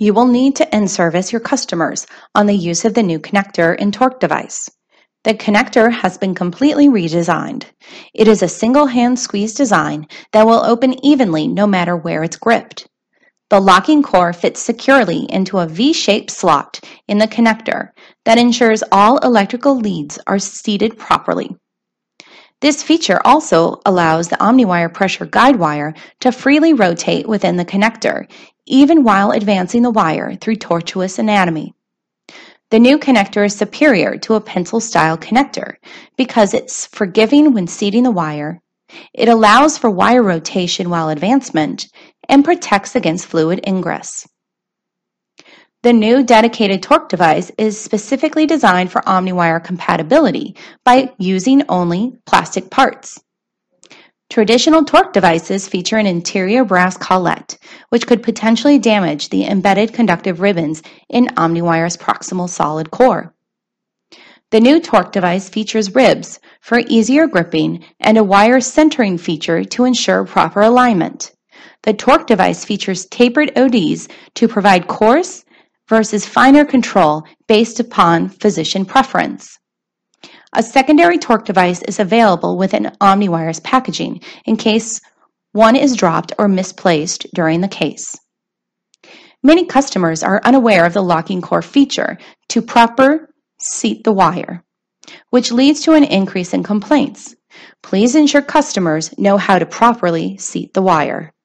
You will need to in-service your customers on the use of the new connector and torque device. The connector has been completely redesigned. It is a single hand squeeze design that will open evenly no matter where it's gripped. The locking core fits securely into a V-shaped slot in the connector that ensures all electrical leads are seated properly. This feature also allows the OmniWire pressure guide wire to freely rotate within the connector, even while advancing the wire through tortuous anatomy. The new connector is superior to a pencil-style connector because it's forgiving when seating the wire, it allows for wire rotation while advancement, and protects against fluid ingress. The new dedicated torque device is specifically designed for OmniWire compatibility by using only plastic parts. Traditional torque devices feature an interior brass collet, which could potentially damage the embedded conductive ribbons in OmniWire's proximal solid core. The new torque device features ribs for easier gripping and a wire centering feature to ensure proper alignment. The torque device features tapered ODs to provide coarse versus finer control based upon physician preference. A secondary torque device is available within OmniWire's packaging in case one is dropped or misplaced during the case. Many customers are unaware of the locking core feature to proper seat the wire, which leads to an increase in complaints. Please ensure customers know how to properly seat the wire.